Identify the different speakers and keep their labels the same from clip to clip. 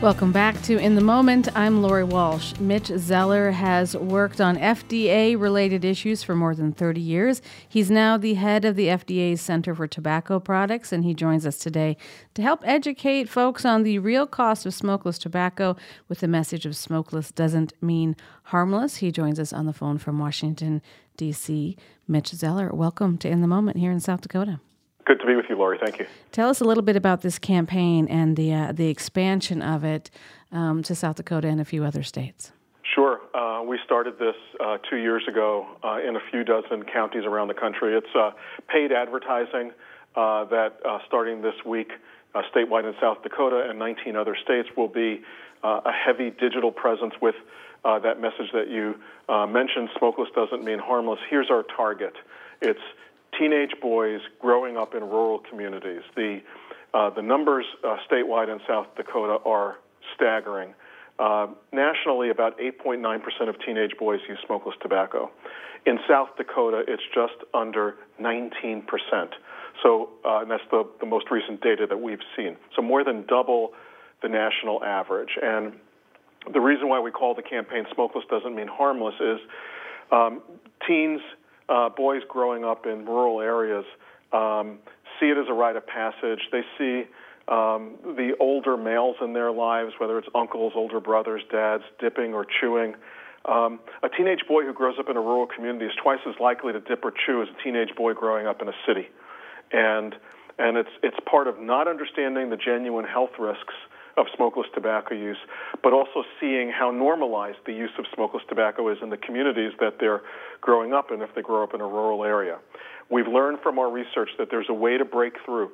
Speaker 1: Welcome back to In the Moment. I'm Lori Walsh. Mitch Zeller has worked on FDA-related issues for more than 30 years. He's now the head of the FDA's Center for Tobacco Products, and he joins us today to help educate folks on the real cost of smokeless tobacco with the message of smokeless doesn't mean harmless. He joins us on the phone from Washington, D.C. Mitch Zeller, welcome to In the Moment here in South Dakota.
Speaker 2: Good to be with you, Lori. Thank you.
Speaker 1: Tell us a little bit about this campaign and the expansion of it to South Dakota and a few other states.
Speaker 2: Sure. We started this 2 years ago in a few dozen counties around the country. It's paid advertising that starting this week statewide in South Dakota and 19 other states will be a heavy digital presence with that message that you mentioned, smokeless doesn't mean harmless. Here's our target. It's teenage boys growing up in rural communities. The numbers statewide in South Dakota are staggering. Nationally, about 8.9% of teenage boys use smokeless tobacco. In South Dakota, it's just under 19%. So and that's the most recent data that we've seen. So more than double the national average. And the reason why we call the campaign Smokeless Doesn't Mean Harmless is teens, boys growing up in rural areas see it as a rite of passage. They see the older males in their lives, whether it's uncles, older brothers, dads, dipping or chewing. A teenage boy who grows up in a rural community is twice as likely to dip or chew as a teenage boy growing up in a city. And it's part of not understanding the genuine health risks of smokeless tobacco use, but also seeing how normalized the use of smokeless tobacco is in the communities that they're growing up in if they grow up in a rural area. We've learned from our research that there's a way to break through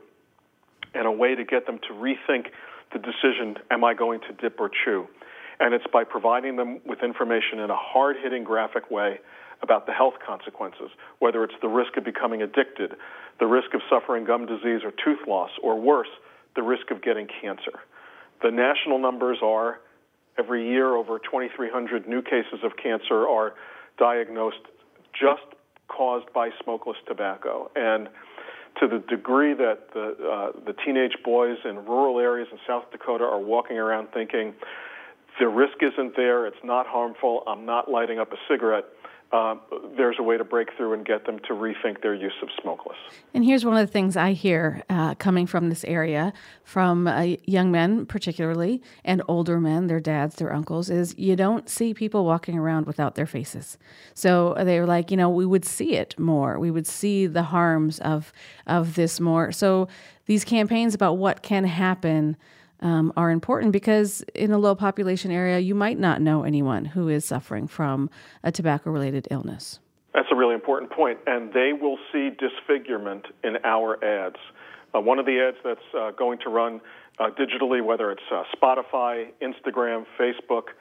Speaker 2: and a way to get them to rethink the decision, am I going to dip or chew? And it's by providing them with information in a hard-hitting, graphic way about the health consequences, whether it's the risk of becoming addicted, the risk of suffering gum disease or tooth loss, or worse, the risk of getting cancer. The national numbers are, every year, over 2,300 new cases of cancer are diagnosed just caused by smokeless tobacco. And to the degree that the teenage boys in rural areas in South Dakota are walking around thinking, the risk isn't there, it's not harmful, I'm not lighting up a cigarette, there's a way to break through and get them to rethink their use of smokeless.
Speaker 1: And here's one of the things I hear coming from this area, from young men particularly, and older men, their dads, their uncles, is you don't see people walking around without their faces. So they're like, we would see it more. We would see the harms of this more. So these campaigns about what can happen are important because in a low population area, you might not know anyone who is suffering from a tobacco-related illness.
Speaker 2: That's a really important point, and they will see disfigurement in our ads. One of the ads that's going to run digitally, whether it's Spotify, Instagram, Facebook,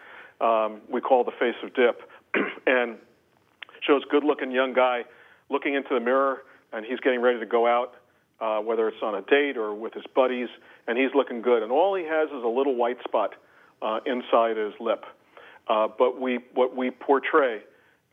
Speaker 2: we call the Face of Dip, and shows good-looking young guy looking into the mirror, and he's getting ready to go out, whether it's on a date or with his buddies, and he's looking good. And all he has is a little white spot inside his lip. But what we portray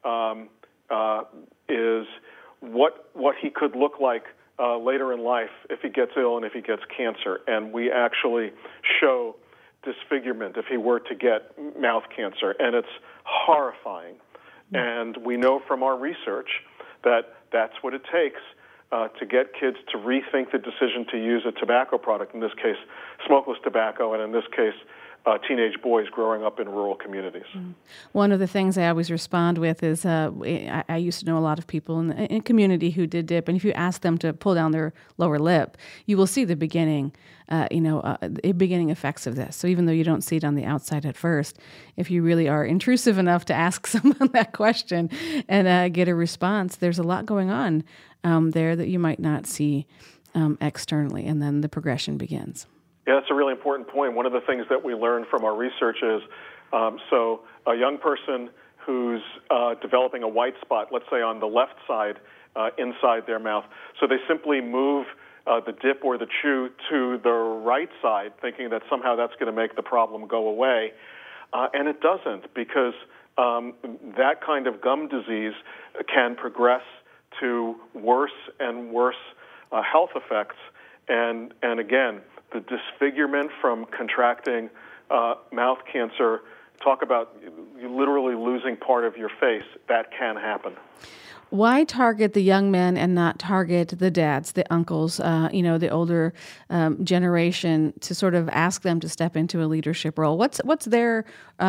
Speaker 2: is what he could look like later in life if he gets ill and if he gets cancer. And we actually show disfigurement if he were to get mouth cancer. And it's horrifying. And we know from our research that that's what it takes to get kids to rethink the decision to use a tobacco product, in this case, smokeless tobacco, and in this case, teenage boys growing up in rural communities.
Speaker 1: One of the things I always respond with is I used to know a lot of people in the community who did dip, and if you ask them to pull down their lower lip, you will see the beginning effects of this. So even though you don't see it on the outside at first, if you really are intrusive enough to ask someone that question and get a response, there's a lot going on there that you might not see externally, and then the progression begins.
Speaker 2: Yeah, that's a really important point. One of the things that we learned from our research is, so a young person who's developing a white spot, let's say on the left side inside their mouth, so they simply move the dip or the chew to the right side, thinking that somehow that's going to make the problem go away. And it doesn't, because that kind of gum disease can progress to worse and worse health effects. And again, the disfigurement from contracting mouth cancer. Talk about you literally losing part of your face. That can happen.
Speaker 1: Why target the young men and not target the dads, the uncles, the older generation, to sort of ask them to step into a leadership role? What's their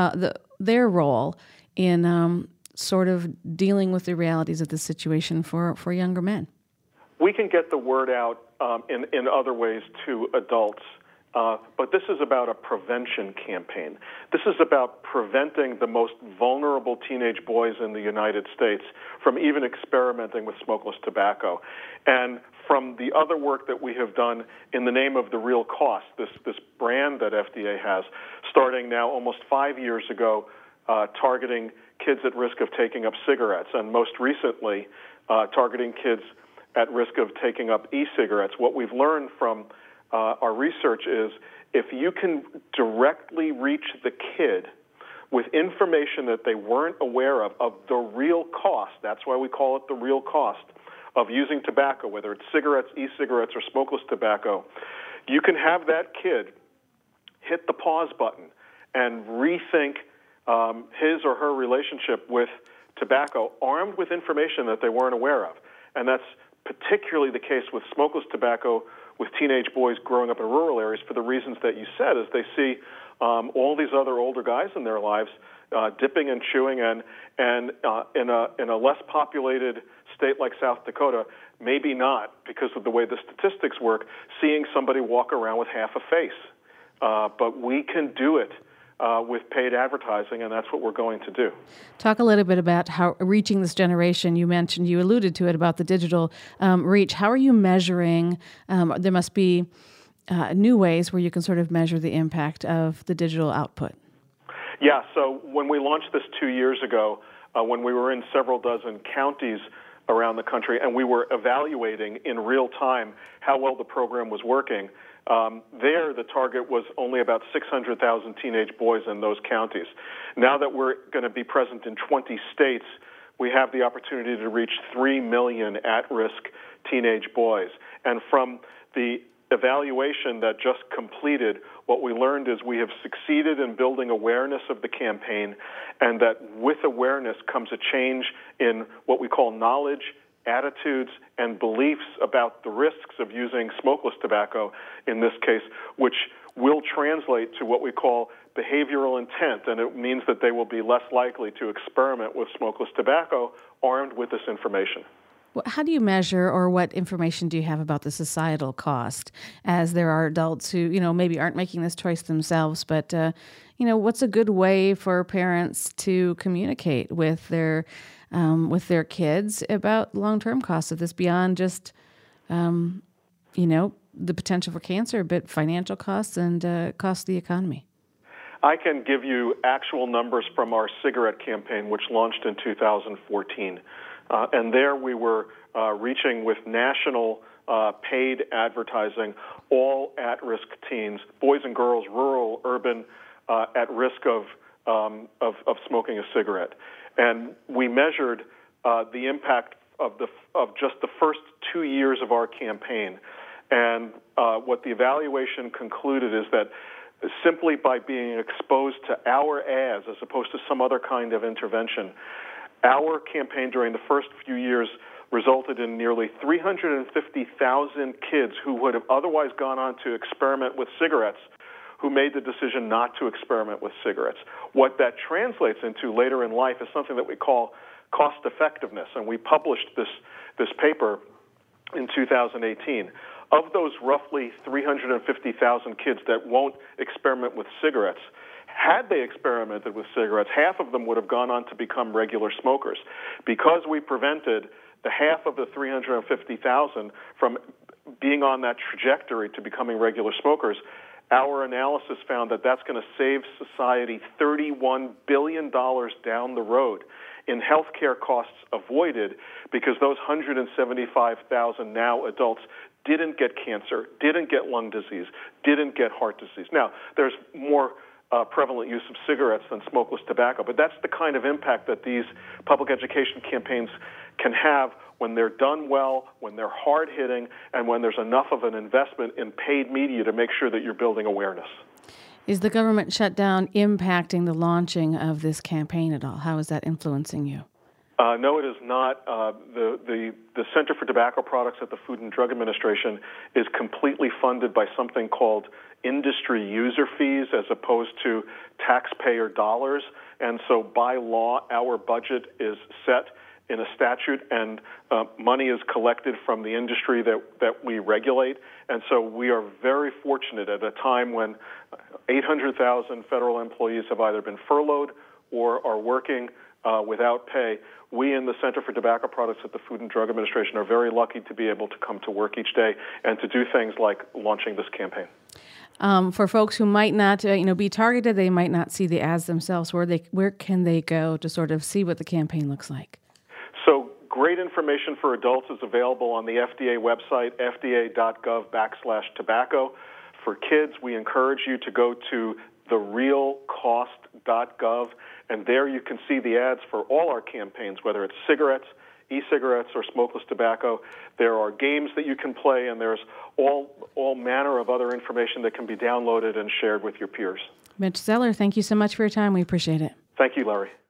Speaker 1: role in sort of dealing with the realities of the situation for younger men?
Speaker 2: We can get the word out in other ways to adults. But this is about a prevention campaign. This is about preventing the most vulnerable teenage boys in the United States from even experimenting with smokeless tobacco. And from the other work that we have done in the name of the real cost, this brand that FDA has, starting now almost 5 years ago, targeting kids at risk of taking up cigarettes, and most recently targeting kids at risk of taking up e-cigarettes. What we've learned from our research is if you can directly reach the kid with information that they weren't aware of the real cost, that's why we call it the real cost, of using tobacco, whether it's cigarettes, e-cigarettes, or smokeless tobacco, you can have that kid hit the pause button and rethink his or her relationship with tobacco, armed with information that they weren't aware of. And that's particularly the case with smokeless tobacco with teenage boys growing up in rural areas for the reasons that you said, as they see all these other older guys in their lives dipping and chewing, and in a less populated state like South Dakota, maybe not, because of the way the statistics work, seeing somebody walk around with half a face. But we can do it with paid advertising, and that's what we're going to do.
Speaker 1: Talk a little bit about how reaching this generation. You alluded to it about the digital reach. How are you measuring? There must be new ways where you can sort of measure the impact of the digital output.
Speaker 2: Yeah, so when we launched this 2 years ago, when we were in several dozen counties around the country, and we were evaluating in real time how well the program was working, there, the target was only about 600,000 teenage boys in those counties. Now that we're going to be present in 20 states, we have the opportunity to reach 3 million at-risk teenage boys. And from the evaluation that just completed, what we learned is we have succeeded in building awareness of the campaign, and that with awareness comes a change in what we call knowledge, attitudes, and beliefs about the risks of using smokeless tobacco in this case, which will translate to what we call behavioral intent, and it means that they will be less likely to experiment with smokeless tobacco armed with this information.
Speaker 1: Well, how do you measure, or what information do you have about the societal cost, as there are adults who, maybe aren't making this choice themselves, but, what's a good way for parents to communicate with their kids about long-term costs of this beyond just, the potential for cancer, but financial costs and cost of the economy?
Speaker 2: I can give you actual numbers from our cigarette campaign, which launched in 2014. And there we were reaching with national paid advertising all at-risk teens, boys and girls, rural, urban, at risk of smoking a cigarette. And we measured the impact of just the first 2 years of our campaign. And what the evaluation concluded is that simply by being exposed to our ads as opposed to some other kind of intervention, our campaign during the first few years resulted in nearly 350,000 kids who would have otherwise gone on to experiment with cigarettes who made the decision not to experiment with cigarettes. What that translates into later in life is something that we call cost effectiveness, and we published this paper in 2018. Of those roughly 350,000 kids that won't experiment with cigarettes, had they experimented with cigarettes, half of them would have gone on to become regular smokers. Because we prevented the half of the 350,000 from being on that trajectory to becoming regular smokers, our analysis found that that's going to save society $31 billion down the road in healthcare costs avoided, because those 175,000 now adults didn't get cancer, didn't get lung disease, didn't get heart disease. Now, there's more prevalent use of cigarettes than smokeless tobacco, but that's the kind of impact that these public education campaigns can have when they're done well, when they're hard-hitting, and when there's enough of an investment in paid media to make sure that you're building awareness.
Speaker 1: Is the government shutdown impacting the launching of this campaign at all? How is that influencing you?
Speaker 2: No, it is not. The Center for Tobacco Products at the Food and Drug Administration is completely funded by something called industry user fees as opposed to taxpayer dollars. And so by law, our budget is set in a statute, and money is collected from the industry that we regulate. And so we are very fortunate at a time when 800,000 federal employees have either been furloughed or are working without pay. We in the Center for Tobacco Products at the Food and Drug Administration are very lucky to be able to come to work each day and to do things like launching this campaign.
Speaker 1: For folks who might not, be targeted, they might not see the ads themselves. Where can they go to sort of see what the campaign looks like?
Speaker 2: So great information for adults is available on the FDA website, fda.gov/tobacco. For kids, we encourage you to go to therealcost.gov, and there you can see the ads for all our campaigns, whether it's cigarettes, e-cigarettes, or smokeless tobacco. There are games that you can play, and there's all manner of other information that can be downloaded and shared with your peers.
Speaker 1: Mitch Zeller, thank you so much for your time. We appreciate it.
Speaker 2: Thank you, Larry.